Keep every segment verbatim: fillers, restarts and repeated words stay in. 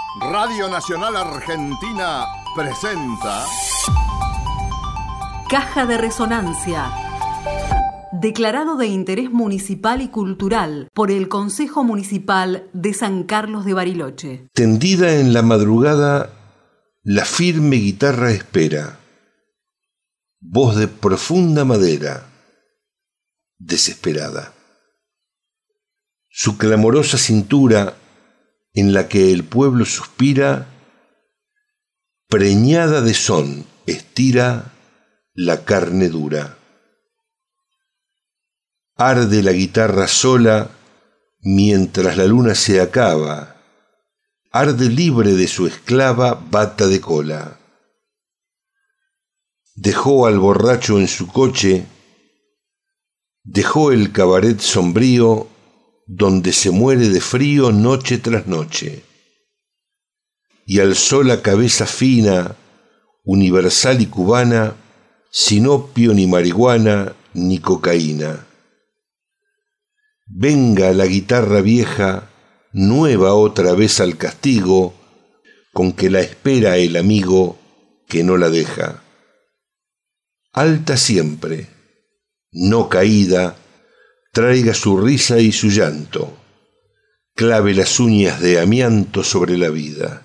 Radio Nacional Argentina presenta Caja de Resonancia. Declarado de interés municipal y cultural por el Consejo Municipal de San Carlos de Bariloche. Tendida en la madrugada, la firme guitarra espera. Voz de profunda madera, desesperada. Su clamorosa cintura, en la que el pueblo suspira, preñada de son, estira la carne dura. Arde la guitarra sola mientras la luna se acaba, arde libre de su esclava bata de cola. Dejó al borracho en su coche, dejó el cabaret sombrío donde se muere de frío noche tras noche, y alzó la cabeza fina, universal y cubana, sin opio ni marihuana ni cocaína. Venga la guitarra vieja, nueva otra vez al castigo, con que la espera el amigo que no la deja. Alta siempre, no caída, traiga su risa y su llanto, clave las uñas de amianto sobre la vida.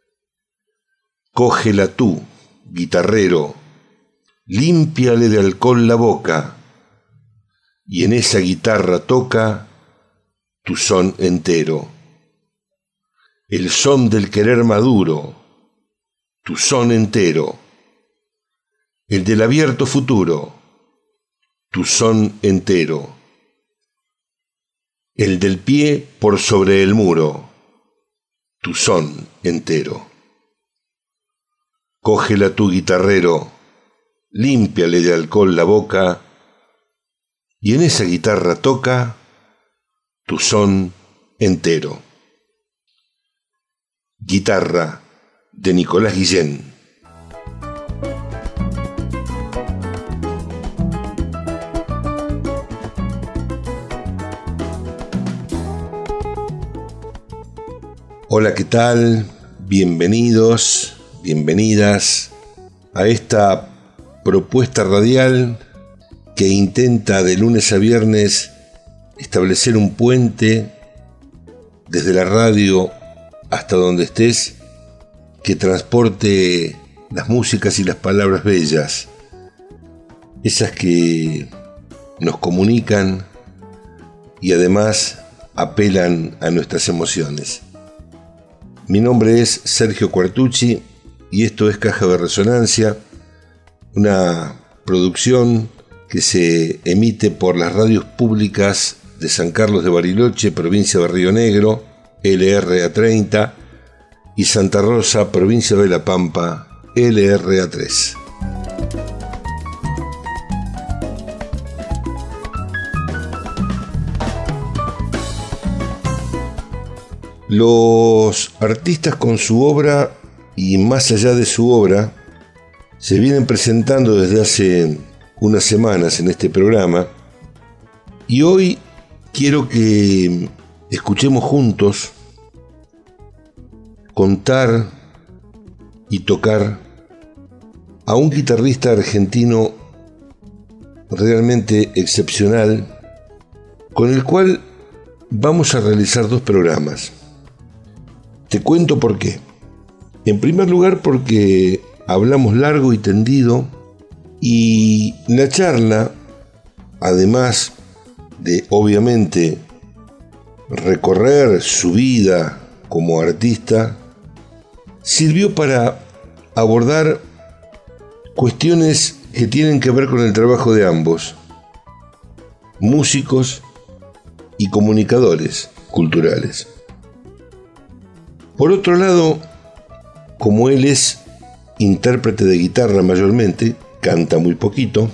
Cógela tú, guitarrero, límpiale de alcohol la boca, y en esa guitarra toca tu son entero. El son del querer maduro, tu son entero. El del abierto futuro, tu son entero. El del pie por sobre el muro, tu son entero. Cógela tu guitarrero, límpiale de alcohol la boca, y en esa guitarra toca tu son entero. Guitarra de Nicolás Guillén. Hola, ¿qué tal? Bienvenidos, bienvenidas a esta propuesta radial que intenta de lunes a viernes establecer un puente desde la radio hasta donde estés, que transporte las músicas y las palabras bellas, esas que nos comunican y además apelan a nuestras emociones. Mi nombre es Sergio Quartucci y esto es Caja de Resonancia, una producción que se emite por las radios públicas de San Carlos de Bariloche, provincia de Río Negro, L R A treinta, y Santa Rosa, provincia de La Pampa, L R A tres. Los artistas con su obra y más allá de su obra se vienen presentando desde hace unas semanas en este programa, y hoy quiero que escuchemos juntos contar y tocar a un guitarrista argentino realmente excepcional, con el cual vamos a realizar dos programas. Te cuento por qué. En primer lugar, porque hablamos largo y tendido, y la charla, además de obviamente recorrer su vida como artista, sirvió para abordar cuestiones que tienen que ver con el trabajo de ambos, músicos y comunicadores culturales. Por otro lado, como él es intérprete de guitarra mayormente, canta muy poquito,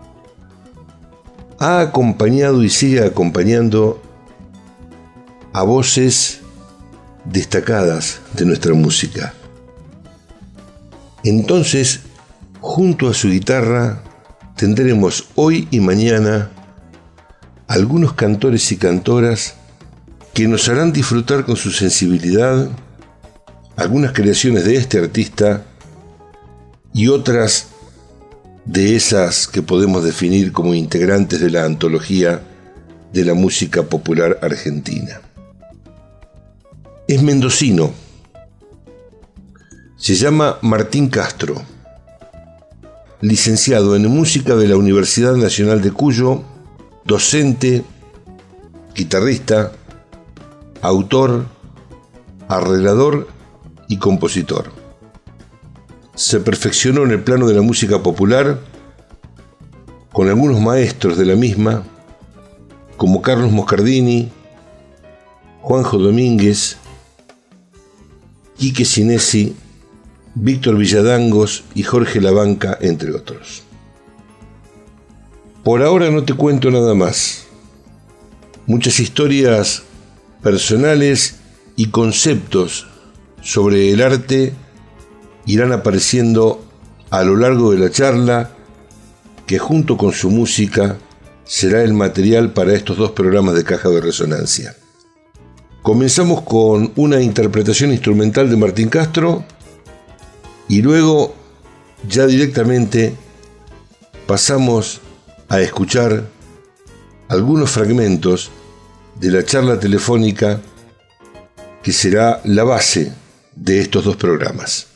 ha acompañado y sigue acompañando a voces destacadas de nuestra música. Entonces, junto a su guitarra, tendremos hoy y mañana algunos cantores y cantoras que nos harán disfrutar con su sensibilidad algunas creaciones de este artista y otras de esas que podemos definir como integrantes de la antología de la música popular argentina. Es mendocino. Se llama Martín Castro, licenciado en música de la Universidad Nacional de Cuyo, docente, guitarrista, autor, arreglador y compositor. Se perfeccionó en el plano de la música popular con algunos maestros de la misma, como Carlos Moscardini, Juanjo Domínguez, Quique Sinesi, Víctor Villadangos y Jorge Labanca, entre otros. Por ahora no te cuento nada más. Muchas historias personales y conceptos sobre el arte irán apareciendo a lo largo de la charla, que junto con su música será el material para estos dos programas de Caja de Resonancia. Comenzamos con una interpretación instrumental de Martín Castro y luego ya directamente pasamos a escuchar algunos fragmentos de la charla telefónica que será la base de estos dos programas.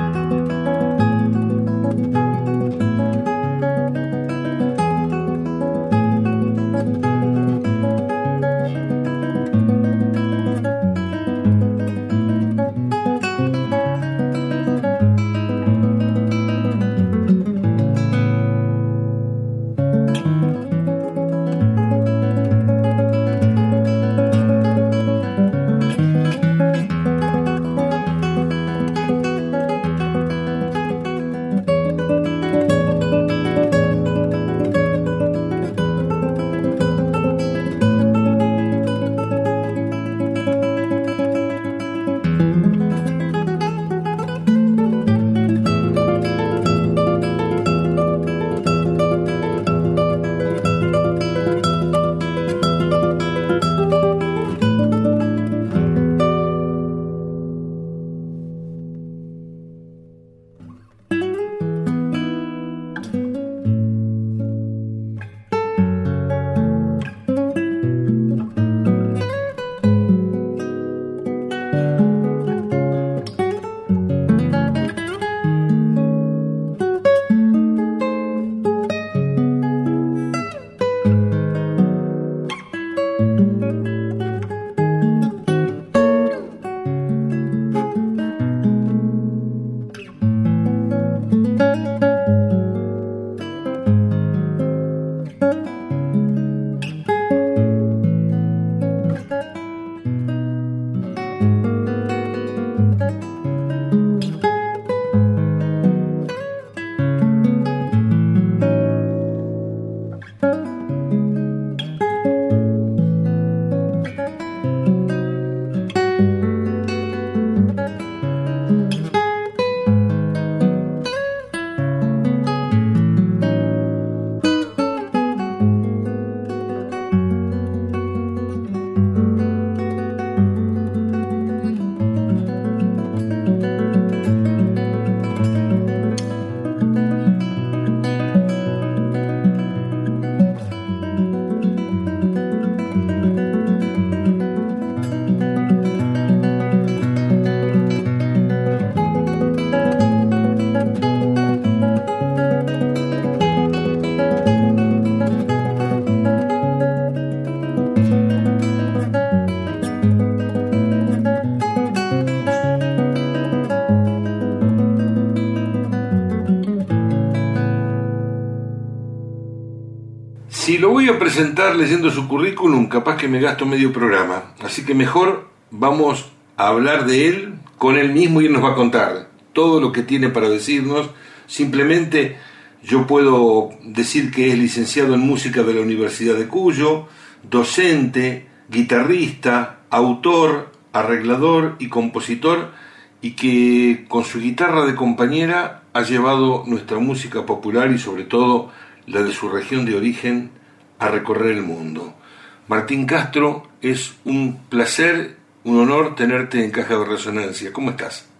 Si lo voy a presentar leyendo su currículum, capaz que me gasto medio programa. Así que mejor vamos a hablar de él con él mismo y él nos va a contar todo lo que tiene para decirnos. Simplemente yo puedo decir que es licenciado en música de la Universidad de Cuyo, docente, guitarrista, autor, arreglador y compositor, y que con su guitarra de compañera ha llevado nuestra música popular y sobre todo la de su región de origen a recorrer el mundo. Martín Castro, es un placer, un honor tenerte en Caja de Resonancia. ¿Cómo estás?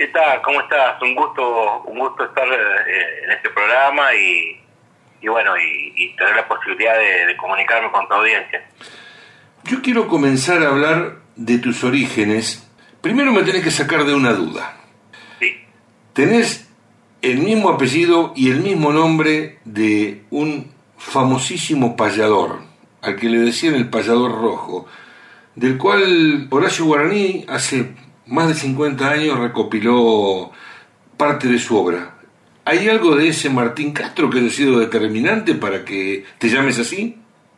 ¿Qué tal? ¿Cómo estás? Un gusto, un gusto estar eh, en este programa y, y bueno, y, y tener la posibilidad de, de comunicarme con tu audiencia. Yo quiero comenzar a hablar de tus orígenes. Primero me tenés que sacar de una duda. Sí. Tenés el mismo apellido y el mismo nombre de un famosísimo payador, al que le decían el payador rojo, del cual Horacio Guaraní hace más de cincuenta años recopiló parte de su obra. ¿Hay algo de ese Martín Castro que haya sido determinante para que te llames así?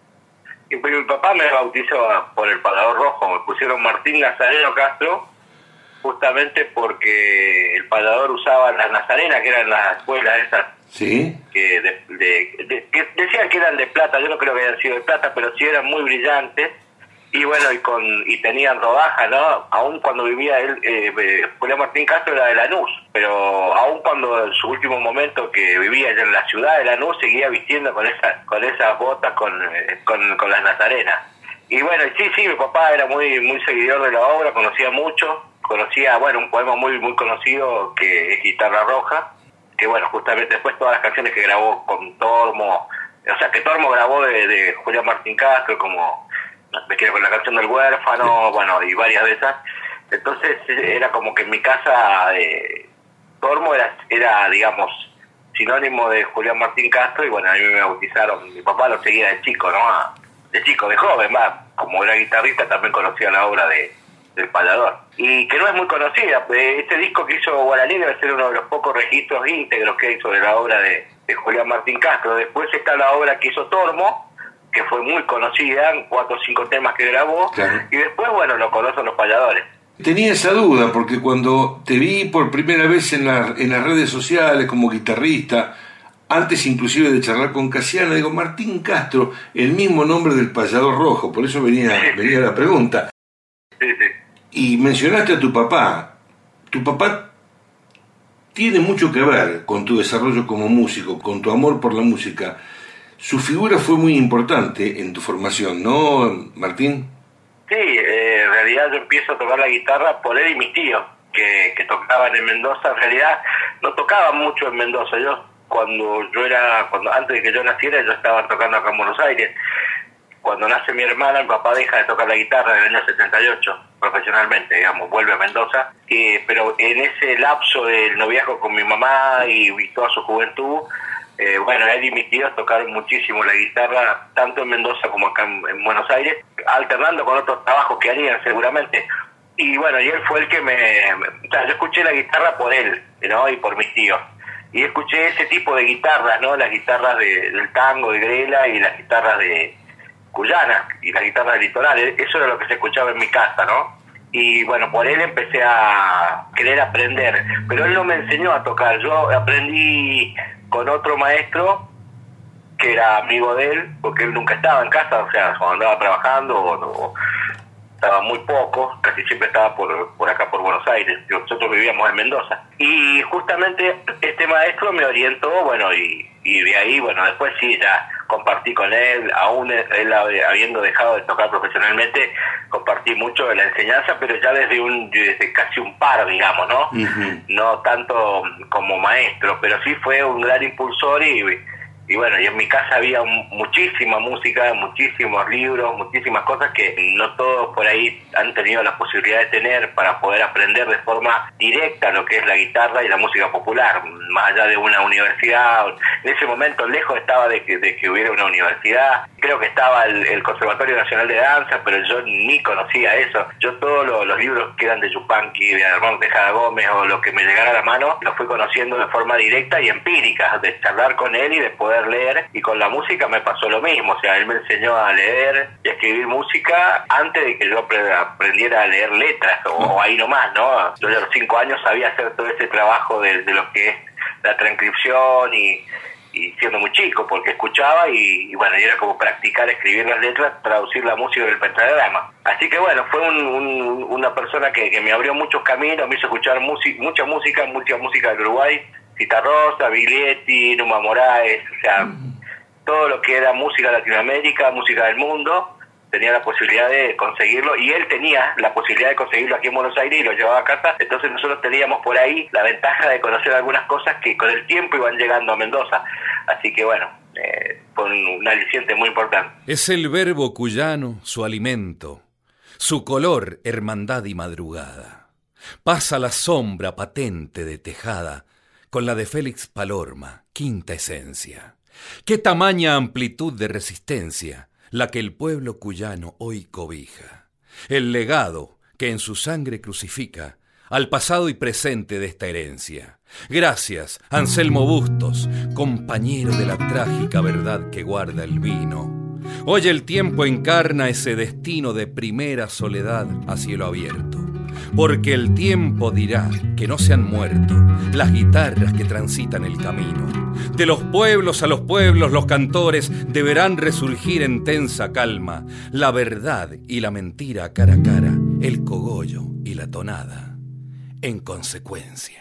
Y pues mi papá me bautizó por el payador rojo, me pusieron Martín Nazareno Castro, justamente porque el payador usaba las nazarenas, que eran las escuelas esas, ¿sí? que, de, de, de, que decían que eran de plata, yo no creo que hayan sido de plata, pero sí eran muy brillantes, y bueno, y con y tenían rodajas, ¿no? Aún cuando vivía él, eh, Julián Martín Castro era de Lanús, pero aún cuando en su último momento que vivía en la ciudad de Lanús, seguía vistiendo con esas con esas botas con, con, con las nazarenas. Y bueno, sí, sí, mi papá era muy muy seguidor de la obra, conocía mucho, conocía, bueno, un poema muy muy conocido que es Guitarra Roja, que bueno, justamente después todas las canciones que grabó con Tormo, o sea, que Tormo grabó de, de Julián Martín Castro, como Me quiero con la canción del huérfano, bueno, y varias de esas. Entonces era como que en mi casa eh, Tormo era, era, digamos, sinónimo de Julián Martín Castro, y bueno, a mí me bautizaron, mi papá lo seguía de chico, ¿no? De chico, de joven, va, como era guitarrista también conocía la obra de del payador. Y que no es muy conocida, este disco que hizo Guaraní debe ser uno de los pocos registros íntegros que hay sobre la obra de, de Julián Martín Castro. Después está la obra que hizo Tormo, que fue muy conocida, cuatro o cinco temas que grabó, claro. Y después, bueno, lo conocen los payadores. Tenía esa duda, porque cuando te vi por primera vez en, la, en las redes sociales como guitarrista, antes inclusive de charlar con Casiano, digo, Martín Castro, el mismo nombre del payador rojo, por eso venía, sí, venía la pregunta. Sí, sí. Y mencionaste a tu papá. Tu papá tiene mucho que ver con tu desarrollo como músico, con tu amor por la música. Su figura fue muy importante en tu formación, ¿no, Martín? Sí, eh, en realidad yo empiezo a tocar la guitarra por él y mis tíos, que, que tocaban en Mendoza. En realidad no tocaban mucho en Mendoza. Yo, cuando yo era, cuando antes de que yo naciera, yo estaba tocando acá en Buenos Aires. Cuando nace mi hermana, mi papá deja de tocar la guitarra en el año setenta y ocho, profesionalmente, digamos, vuelve a Mendoza. Eh, pero en ese lapso del noviazgo con mi mamá y, y toda su juventud, Eh, bueno, él y mis tíos tocaron muchísimo la guitarra, tanto en Mendoza como acá en, en Buenos Aires, alternando con otros trabajos que harían seguramente. Y bueno, y él fue el que me... me o sea, yo escuché la guitarra por él, ¿no? Y por mis tíos. Y escuché ese tipo de guitarras, ¿no? Las guitarras de, del tango, de Grela, y las guitarras de Cuyana, y las guitarras del litoral. Eso era lo que se escuchaba en mi casa, ¿no? Y bueno, por él empecé a querer aprender. Pero él no me enseñó a tocar. Yo aprendí con otro maestro que era amigo de él, porque él nunca estaba en casa, o sea, cuando andaba trabajando o, o estaba muy poco, casi siempre estaba por, por acá por Buenos Aires. Nosotros vivíamos en Mendoza. Y justamente este maestro me orientó, bueno, y, y de ahí, bueno, después sí, ya compartí con él, aún él habiendo dejado de tocar profesionalmente, compartí mucho de la enseñanza, pero ya desde un desde casi un par, digamos, ¿no? Uh-huh. No tanto como maestro, pero sí fue un gran impulsor y, y bueno, y en mi casa había muchísima música, muchísimos libros, muchísimas cosas que no todos por ahí han tenido la posibilidad de tener para poder aprender de forma directa lo que es la guitarra y la música popular, más allá de una universidad. En ese momento lejos estaba de que, de que hubiera una universidad, creo que estaba el, el Conservatorio Nacional de Danza, pero yo ni conocía eso. Yo todos los, los libros que eran de Yupanqui, de Hermano Tejada Gómez o lo que me llegara a la mano, los fui conociendo de forma directa y empírica, de charlar con él y de poder leer. Y con la música me pasó lo mismo, o sea, él me enseñó a leer y a escribir música antes de que yo aprendiera a leer letras, o, o ahí nomás, ¿no? Yo a los cinco años sabía hacer todo ese trabajo de, de lo que es la transcripción y y siendo muy chico, porque escuchaba y, y bueno, y era como practicar, escribir las letras, traducir la música del pentagrama. Así que bueno, fue un, un, una persona que, que me abrió muchos caminos, me hizo escuchar musi- mucha música, mucha música del Uruguay, Citarrosa, Biglietti, Numa Moraes, o sea, mm. todo lo que era música de Latinoamérica, música del mundo, tenía la posibilidad de conseguirlo, y él tenía la posibilidad de conseguirlo aquí en Buenos Aires y lo llevaba a casa. Entonces nosotros teníamos por ahí la ventaja de conocer algunas cosas que con el tiempo iban llegando a Mendoza. Así que bueno, eh, fue un, un aliciente muy importante. Es el verbo cuyano su alimento, su color hermandad y madrugada. Pasa la sombra patente de Tejada con la de Félix Palorma, quinta esencia. Qué tamaña amplitud de resistencia la que el pueblo cuyano hoy cobija. El legado que en su sangre crucifica al pasado y presente de esta herencia. Gracias, Anselmo Bustos, compañero de la trágica verdad que guarda el vino. Hoy el tiempo encarna ese destino de primera soledad a cielo abierto. Porque el tiempo dirá que no se han muerto las guitarras que transitan el camino. De los pueblos a los pueblos los cantores deberán resurgir en tensa calma. La verdad y la mentira cara a cara, el cogollo y la tonada. En consecuencia.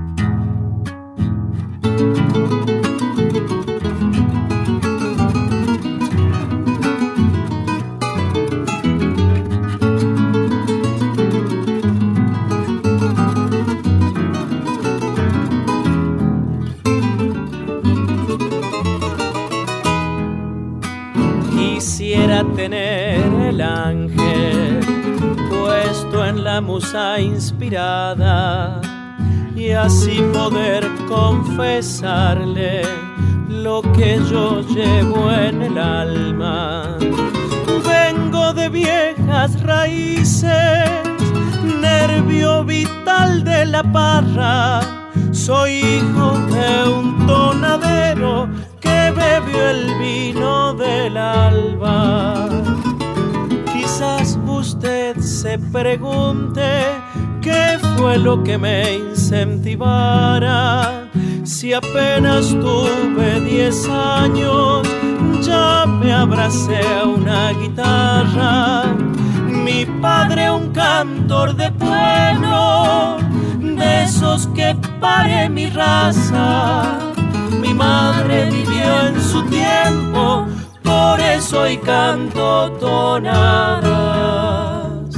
Quisiera tener el ángel puesto en la musa inspirada y así poder confesarle lo que yo llevo en el alma. Vengo de viejas raíces, nervio vital de la parra, soy hijo de un tonadero que bebió el vino del alba. Quizás usted se pregunte qué fue lo que me incentivara. Si apenas tuve diez años, ya me abracé a una guitarra. Mi padre un cantor de pueblo, de esos que pare mi raza. Mi madre vivió en su tiempo, por eso hoy canto tonadas.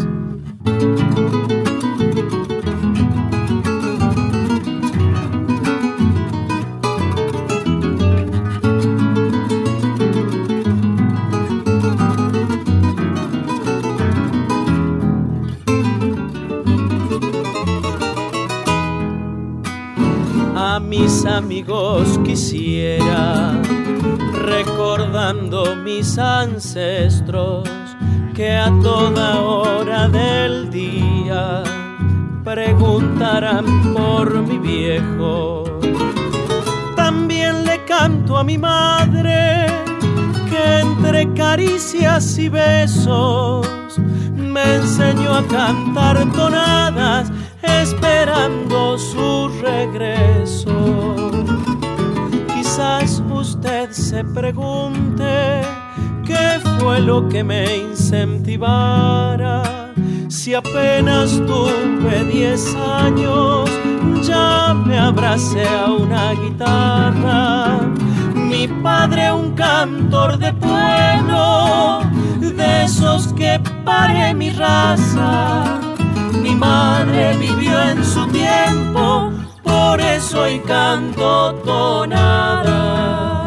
A mis amigos quisiera, recordando mis ancestros, que a toda hora del día preguntarán por mi viejo. También le canto a mi madre, que entre caricias y besos me enseñó a cantar tonadas, esperando su regreso. Quizás usted se pregunte qué fue lo que me incentivara. Si apenas tuve diez años, ya me abracé a una guitarra. Mi padre un cantor de pueblo, de esos que pare mi raza. Mi madre vivió en su tiempo, por eso hoy canto tonadas.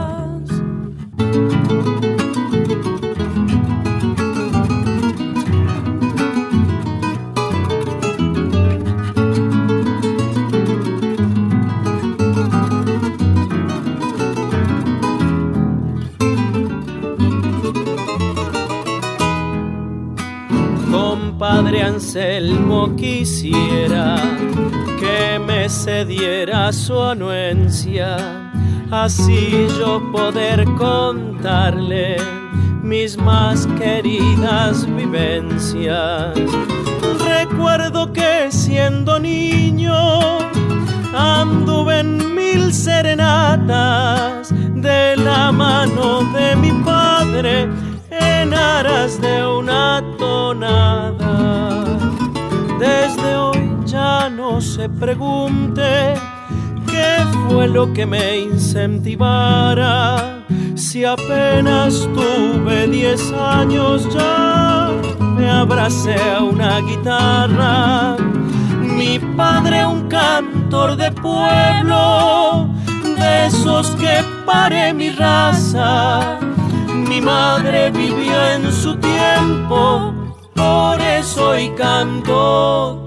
Padre Anselmo, quisiera que me cediera su anuencia, así yo poder contarle mis más queridas vivencias. Recuerdo que siendo niño anduve en mil serenatas de la mano de mi padre en aras de una tonada. Desde hoy ya no se pregunte qué fue lo que me incentivara. Si apenas tuve diez años ya me abracé a una guitarra. Mi padre un cantor de pueblo, de esos que pare mi raza. Mi madre vivió en su tiempo, por eso hoy canto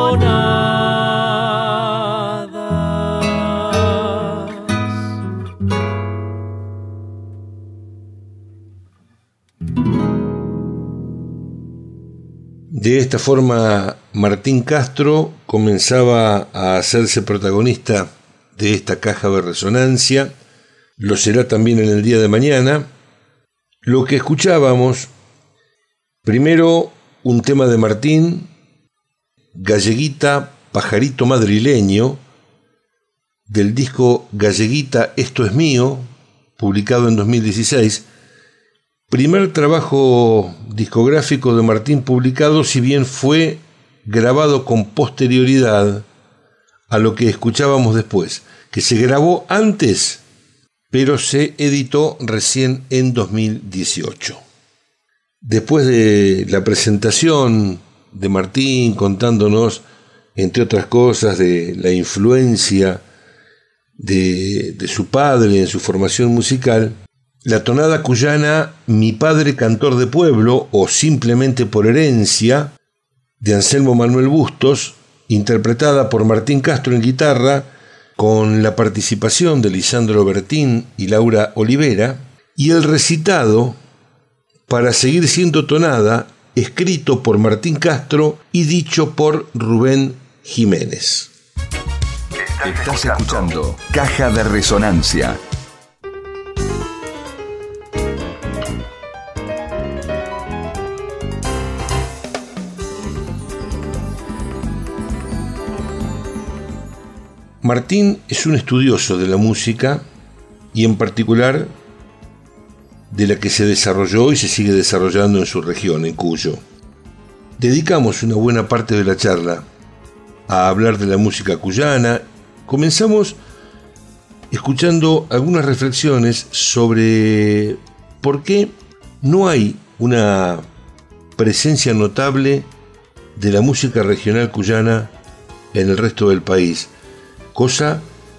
tonadas. De esta forma, Martín Castro comenzaba a hacerse protagonista de esta caja de resonancia. Lo será también en el día de mañana. Lo que escuchábamos, primero un tema de Martín, Galleguita, pajarito madrileño, del disco Galleguita, esto es mío, publicado en dos mil dieciséis. Primer trabajo discográfico de Martín publicado, si bien fue grabado con posterioridad a lo que escuchábamos después, que se grabó antes, pero se editó recién en dos mil dieciocho. Después de la presentación de Martín contándonos, entre otras cosas, de la influencia de, de su padre en su formación musical, la tonada cuyana Mi padre cantor de pueblo, o Simplemente por herencia, de Anselmo Manuel Bustos, interpretada por Martín Castro en guitarra, con la participación de Lisandro Bertín y Laura Olivera, y el recitado Para seguir siendo tonada, escrito por Martín Castro y dicho por Rubén Jiménez. Estás escuchando Caja de Resonancia. Martín es un estudioso de la música y en particular de la que se desarrolló y se sigue desarrollando en su región, en Cuyo. Dedicamos una buena parte de la charla a hablar de la música cuyana. Comenzamos escuchando algunas reflexiones sobre por qué no hay una presencia notable de la música regional cuyana en el resto del país, cosa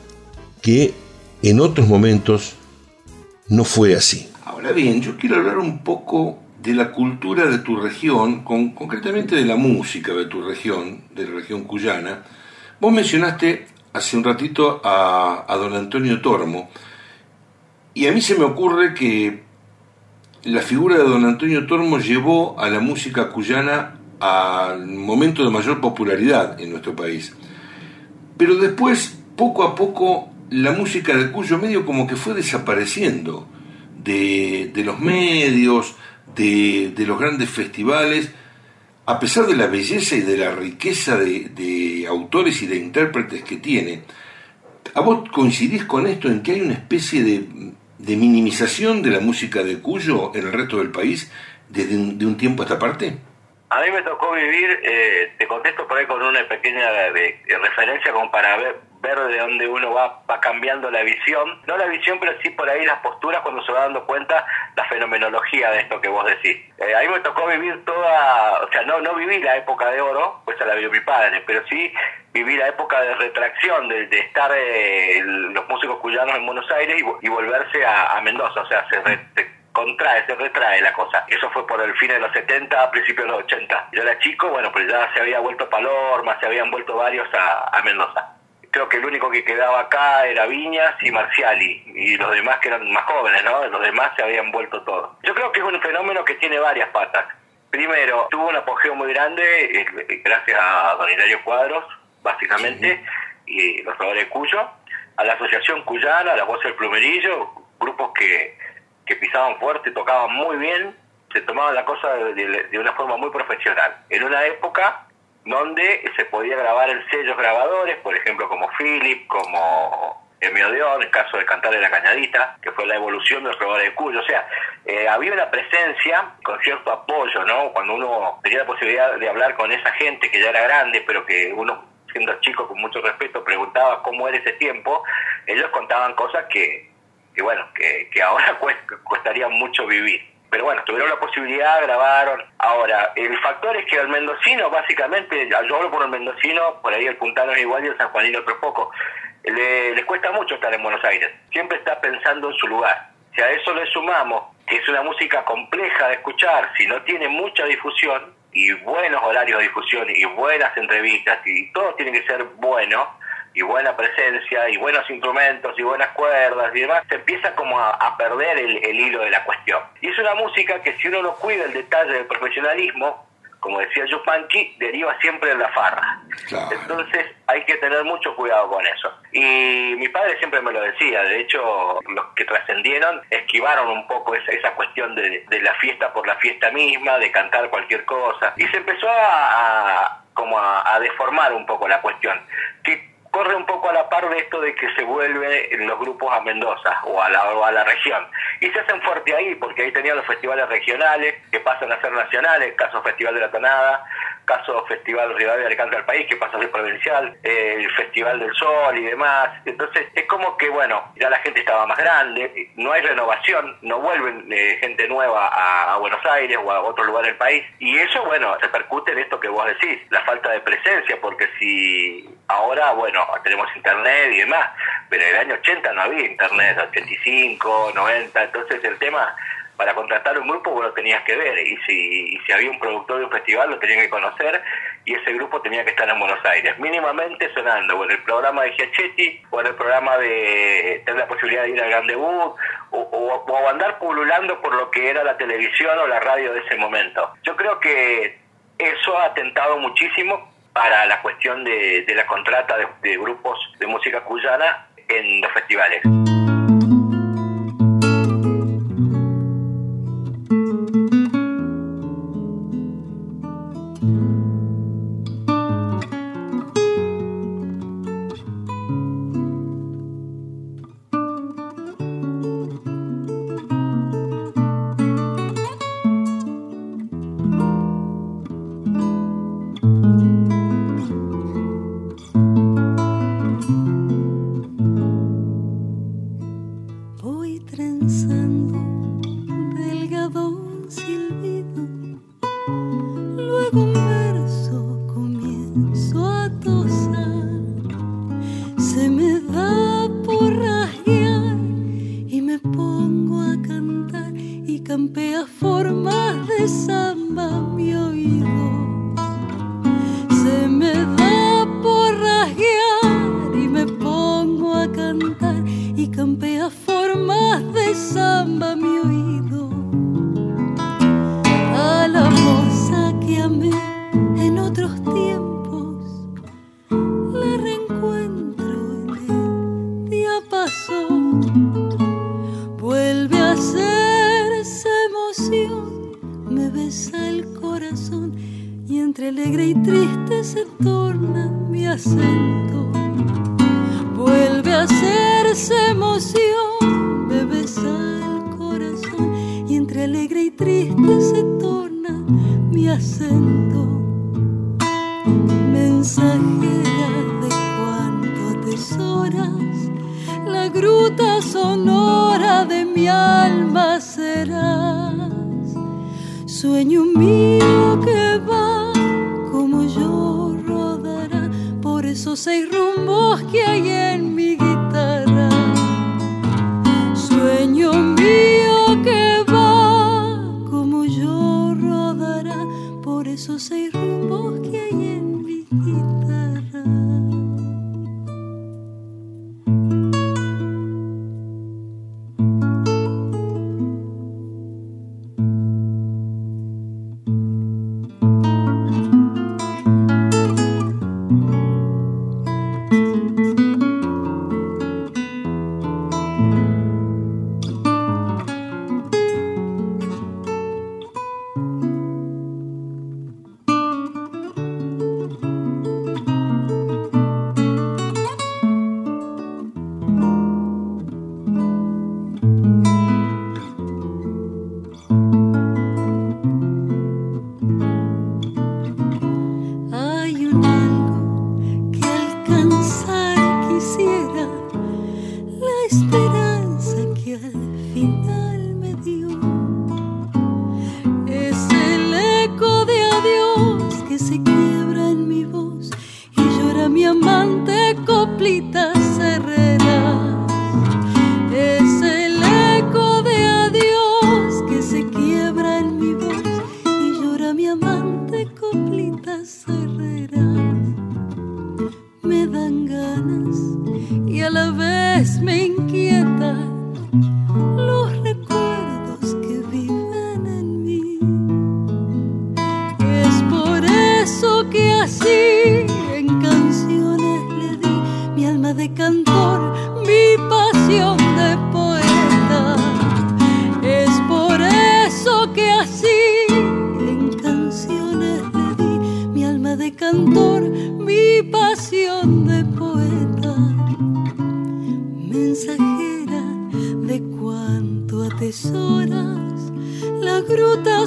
que en otros momentos no fue así. Ahora bien, yo quiero hablar un poco de la cultura de tu región, con, concretamente de la música de tu región, de la región cuyana. Vos mencionaste hace un ratito a, a don Antonio Tormo, y a mí se me ocurre que la figura de don Antonio Tormo llevó a la música cuyana al momento de mayor popularidad en nuestro país. Pero después, poco a poco, la música de Cuyo medio como que fue desapareciendo de, de los medios, de, de los grandes festivales, a pesar de la belleza y de la riqueza de, de autores y de intérpretes que tiene. ¿A vos coincidís con esto en que hay una especie de, de minimización de la música de Cuyo en el resto del país desde un, de un tiempo a esta parte? A mí me tocó vivir, eh, te contesto por ahí con una pequeña de, de referencia como para ver, ver de dónde uno va, va cambiando la visión, no la visión, pero sí por ahí las posturas cuando se va dando cuenta la fenomenología de esto que vos decís. Eh, a mí me tocó vivir toda, o sea, no, no viví la época de oro, pues la vivió mi padre, pero sí viví la época de retracción, de, de estar eh, los músicos cuyanos en Buenos Aires y, y volverse a, a Mendoza, o sea, se, re, se contrae, se retrae la cosa. Eso fue por el fin de los setenta, a principios de los ochenta. Yo era chico, bueno, pues ya se había vuelto Palorma, se habían vuelto varios a, a Mendoza. Creo que el único que quedaba acá era Viñas y Marciali, y los demás que eran más jóvenes, ¿no? Los demás se habían vuelto todos. Yo creo que es un fenómeno que tiene varias patas. Primero, tuvo un apogeo muy grande, eh, gracias a don Hilario Cuadros, básicamente, sí, y los trovadores de Cuyo, a la Asociación Cuyana, a la Voz del Plumerillo, grupos que que pisaban fuerte, tocaban muy bien, se tomaban la cosa de, de, de una forma muy profesional. En una época donde se podía grabar en sellos grabadores, por ejemplo como Philip, como Emiodeón, el caso de Cantar de la Cañadita, que fue la evolución de los trovadores de Cuyo. O sea, eh, había una presencia con cierto apoyo, ¿no? Cuando uno tenía la posibilidad de hablar con esa gente que ya era grande, pero que uno, siendo chico con mucho respeto, preguntaba cómo era ese tiempo, ellos contaban cosas que que bueno, que, que ahora costaría mucho vivir. Pero bueno, tuvieron la posibilidad, grabaron. Ahora, el factor es que el mendocino, básicamente, yo hablo por el mendocino, por ahí el puntano es igual y el sanjuanino otro poco, le, les cuesta mucho estar en Buenos Aires, siempre está pensando en su lugar. Si a eso le sumamos que es una música compleja de escuchar, si no tiene mucha difusión, y buenos horarios de difusión, y buenas entrevistas, y todo tiene que ser bueno, y buena presencia, y buenos instrumentos, y buenas cuerdas, y demás, se empieza como a, a perder el, el hilo de la cuestión. Y es una música que si uno no cuida el detalle del profesionalismo, como decía Yupanqui, deriva siempre en la farra. Claro. Entonces hay que tener mucho cuidado con eso. Y mi padre siempre me lo decía, de hecho los que trascendieron esquivaron un poco esa, esa cuestión de, de la fiesta por la fiesta misma, de cantar cualquier cosa, y se empezó a, a como a, a deformar un poco la cuestión, que corre un poco a la par de esto de que se vuelven los grupos a Mendoza o a la, o a la región. Y se hacen fuerte ahí, porque ahí tenían los festivales regionales que pasan a ser nacionales, caso Festival de la Tonada, caso Festival Rivadavia de Canto del País, que pasa a ser provincial, eh, el Festival del Sol y demás. Entonces es como que, bueno, ya la gente estaba más grande, no hay renovación, no vuelven eh, gente nueva a, a Buenos Aires o a otro lugar del país. Y eso, bueno, repercute en esto que vos decís, la falta de presencia, porque si ahora, bueno, tenemos internet y demás, pero en el año ochenta no había internet, ochenta y cinco, noventa, entonces el tema, para contratar un grupo vos lo tenías que ver, y si, y si había un productor de un festival lo tenías que conocer, y ese grupo tenía que estar en Buenos Aires, mínimamente sonando, o en el programa de Giachetti, o en el programa de tener la posibilidad de ir al Gran Debut, o, o, o andar pululando por lo que era la televisión o la radio de ese momento. Yo creo que eso ha atentado muchísimo para la cuestión de, de la contrata de, de grupos de música cuyana en los festivales.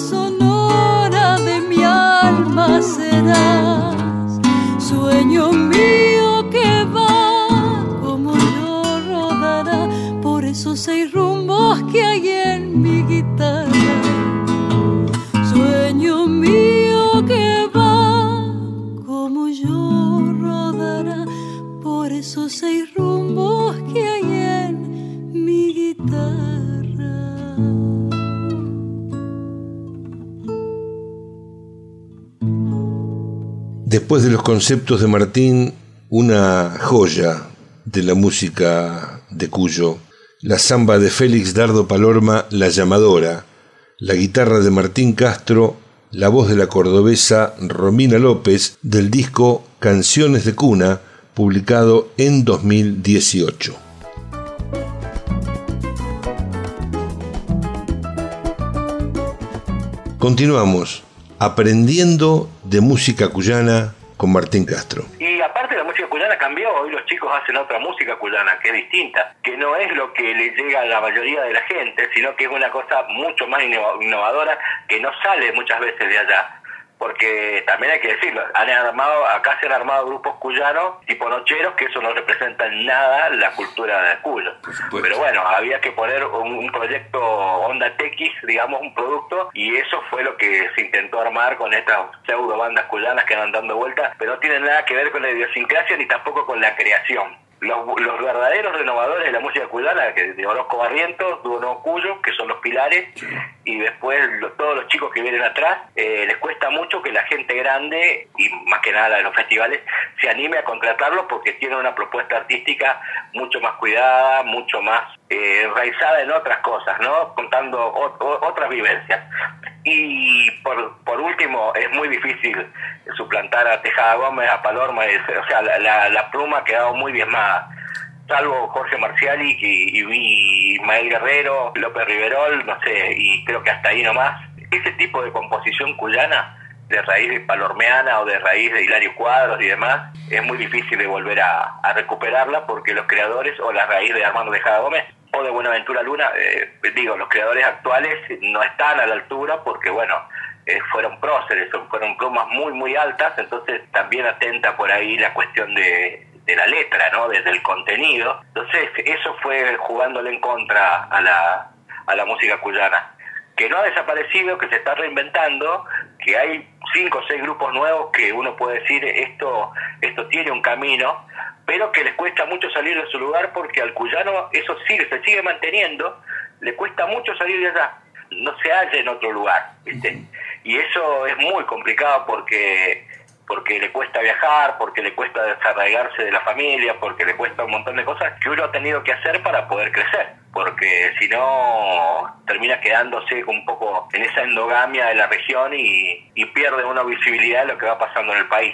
sonora de mi alma serás. Sueño mío que va como yo rodará por esos seis rumbos que hay en mi guitarra. Sueño mío que va como yo rodará por esos seis rumbos que hay en mi guitarra. Después de los conceptos de Martín, una joya de la música de Cuyo, la samba de Félix Dardo Palorma, La Llamadora, la guitarra de Martín Castro, la voz de la cordobesa Romina López, del disco Canciones de Cuna, publicado en dos mil dieciocho. Continuamos aprendiendo de música cuyana con Martín Castro. Y aparte la música cuyana cambió, hoy los chicos hacen otra música cuyana que es distinta, que no es lo que le llega a la mayoría de la gente, sino que es una cosa mucho más innovadora que no sale muchas veces de allá. Porque también hay que decirlo, han armado, acá se han armado grupos cuyanos tipo nocheros, que eso no representa en nada la cultura de Cuyo. Pero bueno, había que poner un, un proyecto Onda T X, digamos, un producto, y eso fue lo que se intentó armar con estas pseudo bandas cuyanas que andan dando vueltas, pero no tienen nada que ver con la idiosincrasia ni tampoco con la creación. Los, los verdaderos renovadores de la música cuyana, que de Orozco Barrientos, Dúo Cuyo, que son los pilares, y después lo, todos los chicos que vienen atrás, eh, les cuesta mucho que la gente grande, y más que nada de los festivales, se anime a contratarlos porque tienen una propuesta artística mucho más cuidada, mucho más eh, enraizada en otras cosas, ¿no? Contando o, o, otras vivencias. Y por, por último, es muy difícil suplantar a Tejada Gómez, a Palorma, es, o sea, la, la, la pluma ha quedado muy diezmada, salvo Jorge Marciali y, y, y Ismael Guerrero, López Riverol, no sé, y creo que hasta ahí nomás. Ese tipo de composición cuyana, de raíz palormeana o de raíz de Hilario Cuadros y demás, es muy difícil de volver a, a recuperarla porque los creadores, o la raíz de Armando Tejada Gómez, o de Buenaventura Luna, eh, digo, los creadores actuales no están a la altura porque, bueno, eh, fueron próceres, fueron plumas muy, muy altas, entonces también atenta por ahí la cuestión de, de la letra, ¿no?, desde el contenido. Entonces, eso fue jugándole en contra a la, a la música cuyana, que no ha desaparecido, que se está reinventando, que hay cinco o seis grupos nuevos que uno puede decir, esto, esto tiene un camino, pero que les cuesta mucho salir de su lugar porque al cuyano eso sigue, se sigue manteniendo, le cuesta mucho salir de allá, no se halla en otro lugar, ¿viste? Y eso es muy complicado porque porque le cuesta viajar, porque le cuesta desarraigarse de la familia, porque le cuesta un montón de cosas que uno ha tenido que hacer para poder crecer, porque si no termina quedándose un poco en esa endogamia de la región y, y pierde una visibilidad de lo que va pasando en el país.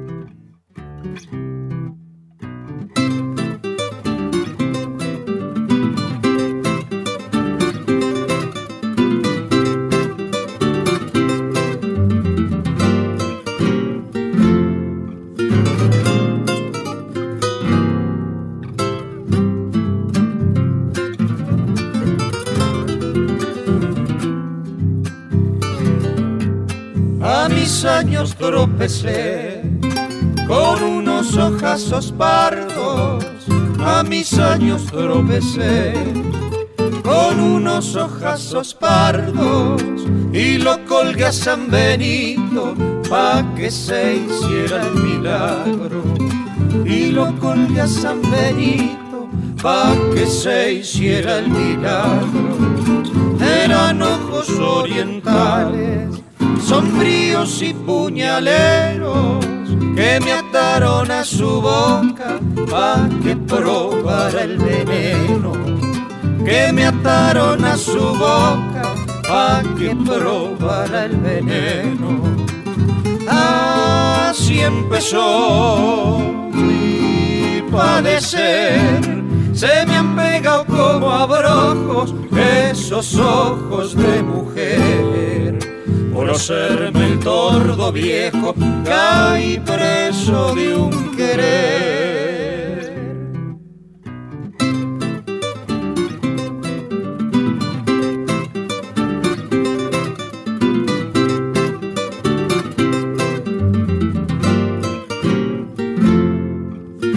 A mis años tropecé con unos ojazos pardos, a mis años tropecé con unos ojazos pardos y lo colgué a San Benito pa' que se hiciera el milagro, y lo colgué a San Benito pa' que se hiciera el milagro. Eran ojos orientales, sombríos y puñaleros, que me ataron a su boca pa' que probara el veneno, que me ataron a su boca pa' que probara el veneno. Así empezó mi padecer, se me han pegado como abrojos esos ojos de mujer, por hacerme el tordo viejo, caí preso de un querer.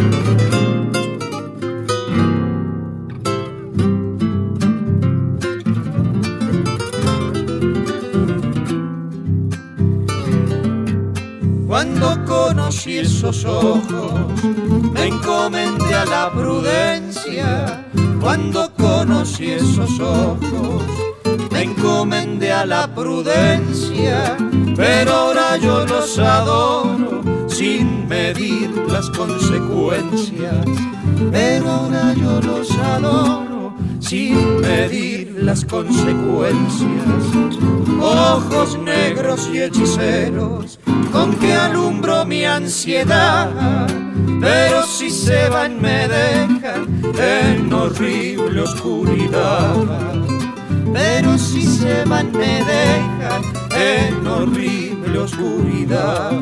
Cuando conocí esos ojos, me encomendé a la prudencia. Cuando conocí esos ojos, me encomendé a la prudencia. Pero ahora yo los adoro sin medir las consecuencias. Pero ahora yo los adoro sin medir las consecuencias. Ojos negros y hechiceros con que alumbro mi ansiedad, pero si se van me dejan en horrible oscuridad. Pero si se van me dejan en horrible oscuridad.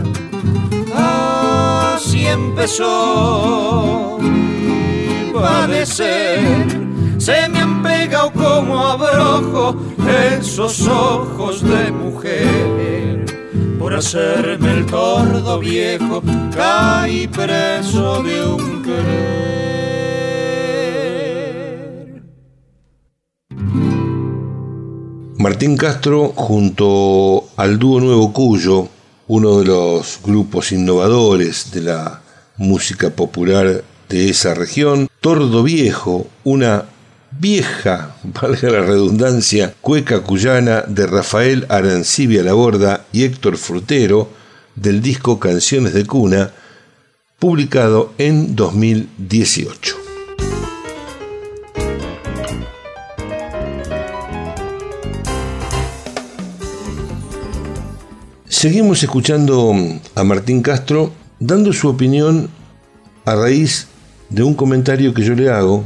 Así empezó mi padecer, se me han pegado como abrojo esos ojos de mujer. Por hacerme el tordo viejo, caí preso de un querer. Martín Castro junto al dúo Nuevo Cuyo, uno de los grupos innovadores de la música popular de esa región, Tordo Viejo, una vieja, valga la redundancia, cueca cuyana de Rafael Arancibia Laborda y Héctor Frutero, del disco Canciones de Cuna, publicado en dos mil dieciocho. Seguimos escuchando a Martín Castro dando su opinión a raíz de un comentario que yo le hago,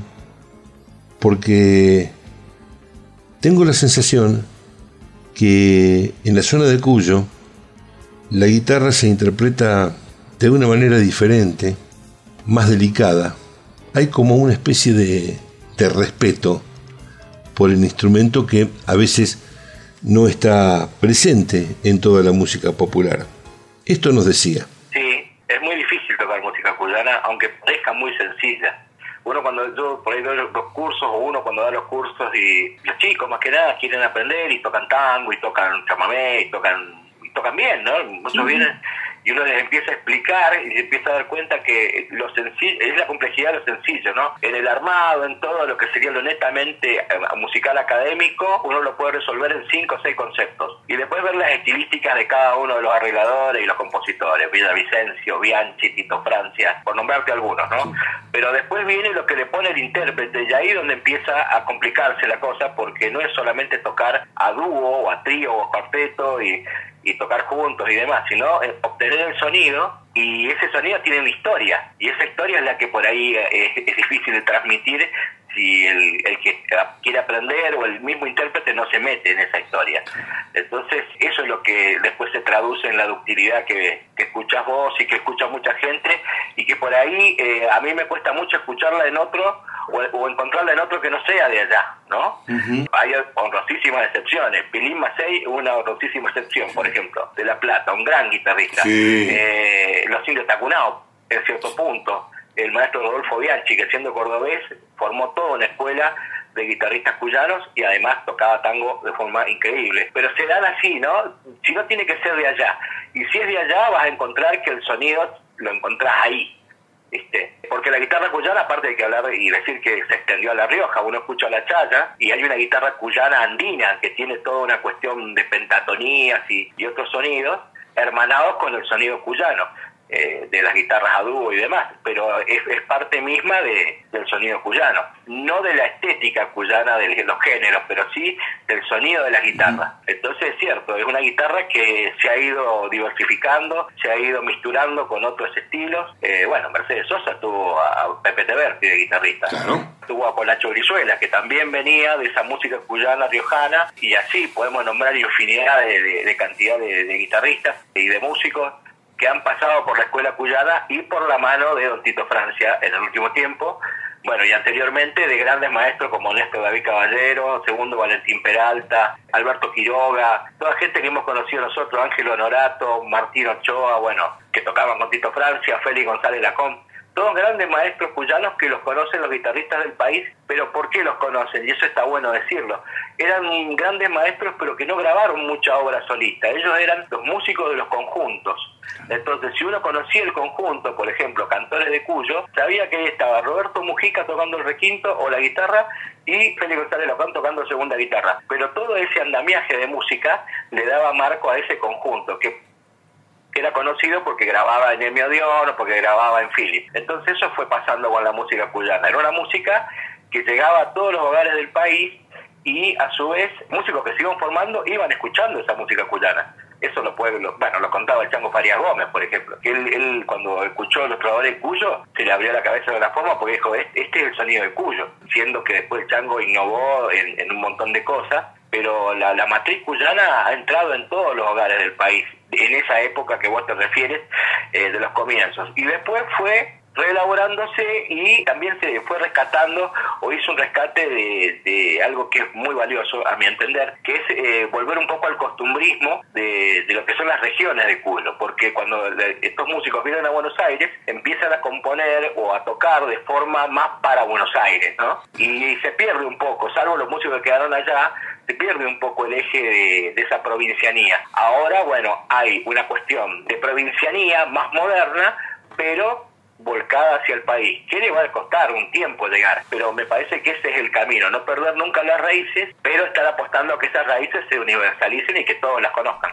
porque tengo la sensación que en la zona de Cuyo la guitarra se interpreta de una manera diferente, más delicada. Hay como una especie de, de respeto por el instrumento que a veces no está presente en toda la música popular. Esto nos decía. Sí, es muy difícil tocar música cuyana, aunque parezca muy sencilla. Uno cuando yo por ahí doy los cursos, o uno cuando da los cursos, y los chicos más que nada quieren aprender y tocan tango y tocan chamamé y tocan y tocan bien, ¿no? Muchos uh-huh. vienen y uno les empieza a explicar y se empieza a dar cuenta que lo sencillo es la complejidad de lo sencillo, ¿no? En el armado, en todo lo que sería lo netamente musical académico, uno lo puede resolver en cinco o seis conceptos. Y después ver las estilísticas de cada uno de los arregladores y los compositores, Villavicencio, Bianchi, Tito Francia, por nombrarte algunos, ¿no? Sí. Pero después viene lo que le pone el intérprete, y ahí es donde empieza a complicarse la cosa, porque no es solamente tocar a dúo o a trío o a cuarteto y y tocar juntos y demás, sino obtener el sonido, y ese sonido tiene una historia, y esa historia es la que por ahí es, es difícil de transmitir si el, el que quiere aprender o el mismo intérprete no se mete en esa historia. Entonces eso es lo que después se traduce en la ductilidad que, que escuchás vos y que escucha mucha gente, y que por ahí eh, a mí me cuesta mucho escucharla en otro o, o encontrarla en otro que no sea de allá, ¿no? Uh-huh. Hay honrosísimas excepciones. Pilín Macei, una honrosísima excepción, por ejemplo, de La Plata, un gran guitarrista. Sí. Eh, los indios Tacunao, en cierto punto. El maestro Rodolfo Bianchi, que siendo cordobés, formó toda una escuela de guitarristas cuyanos y además tocaba tango de forma increíble. Pero se dan así, ¿no? Si no, tiene que ser de allá. Y si es de allá, vas a encontrar que el sonido lo encontrás ahí. ¿Viste? Porque la guitarra cuyana, aparte de que hablar y decir que se extendió a La Rioja, uno escucha la chaya y hay una guitarra cuyana andina que tiene toda una cuestión de pentatonías y, y otros sonidos hermanados con el sonido cuyano. Eh, de las guitarras a dúo y demás, pero es, es parte misma de, del sonido cuyano, no de la estética cuyana de los géneros, pero sí del sonido de las guitarras. Entonces es cierto, es una guitarra que se ha ido diversificando, se ha ido misturando con otros estilos. Eh, bueno, Mercedes Sosa tuvo a Pepe Teberti de guitarrista, claro. Tuvo a Polacho Brizuela, que también venía de esa música cuyana riojana, y así podemos nombrar infinidad de, de, de cantidad de, de guitarristas y de músicos que han pasado por la escuela cuyana y por la mano de don Tito Francia en el último tiempo, bueno, y anteriormente de grandes maestros como Néstor David Caballero, segundo Valentín Peralta, Alberto Quiroga, toda gente que hemos conocido nosotros, Ángel Honorato, Martín Ochoa, bueno, que tocaban con Tito Francia, Félix González Lacón, Dos grandes maestros cuyanos que los conocen los guitarristas del país, pero ¿por qué los conocen? Y eso está bueno decirlo. Eran grandes maestros, pero que no grabaron mucha obra solista. Ellos eran los músicos de los conjuntos. Entonces, si uno conocía el conjunto, por ejemplo, Cantores de Cuyo, sabía que ahí estaba Roberto Mujica tocando el requinto o la guitarra y Félix González Locán tocando segunda guitarra. Pero todo ese andamiaje de música le daba marco a ese conjunto, que que era conocido porque grababa en Emi Odeón o porque grababa en Philips. Entonces eso fue pasando con la música cuyana. Era una música que llegaba a todos los hogares del país y a su vez músicos que se iban formando iban escuchando esa música cuyana. Eso lo puede, lo, bueno, lo contaba el Chango Farías Gómez, por ejemplo. Él, él cuando escuchó Los Trovadores de Cuyo, se le abrió la cabeza de una forma porque dijo, este es el sonido de Cuyo, siendo que después el Chango innovó en, en un montón de cosas, pero la, la matriz cuyana ha entrado en todos los hogares del país, en esa época que vos te refieres, eh, de los comienzos. Y después fue reelaborándose y también se fue rescatando o hizo un rescate de, de algo que es muy valioso a mi entender, que es eh, volver un poco al costumbrismo de, de lo que son las regiones de Cuyo, porque cuando estos músicos vienen a Buenos Aires empiezan a componer o a tocar de forma más para Buenos Aires, ¿no? Y se pierde un poco, salvo los músicos que quedaron allá, se pierde un poco el eje de, de esa provincianía. Ahora, bueno, hay una cuestión de provincianía más moderna, pero volcada hacia el país, que le va a costar un tiempo llegar, pero me parece que ese es el camino, no perder nunca las raíces, pero estar apostando a que esas raíces se universalicen y que todos las conozcan.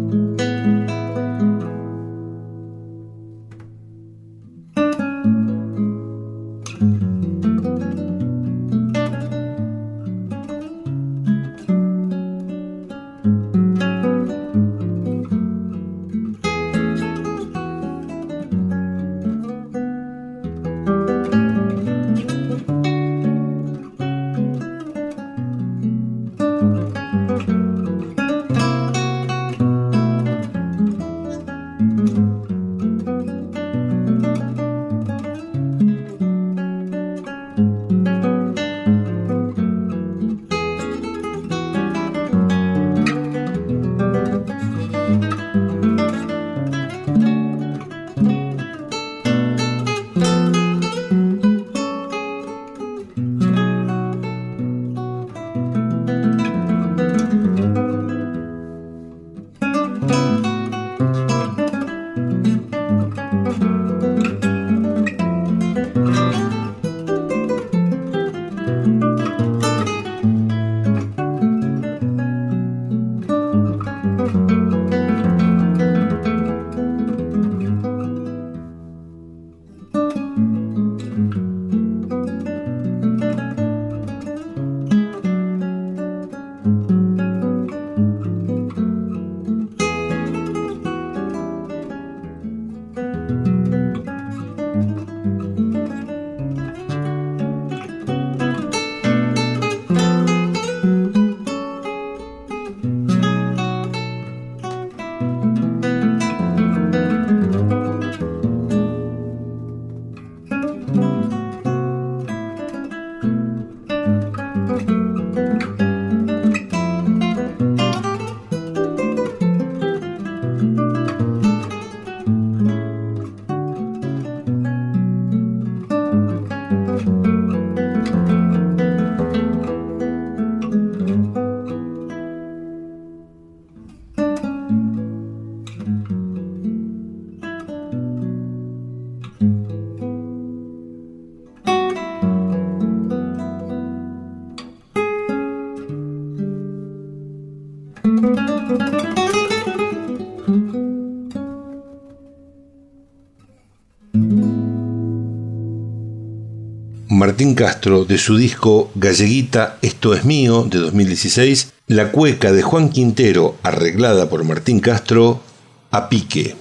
Martín Castro, de su disco Galleguita, Esto es mío, de dos mil dieciséis, la cueca de Juan Quintero, arreglada por Martín Castro, A Pique.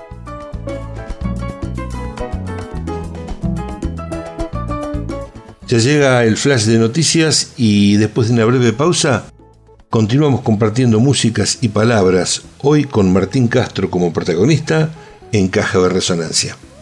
Ya llega el flash de noticias y después de una breve pausa, continuamos compartiendo músicas y palabras, hoy con Martín Castro como protagonista en Caja de Resonancia.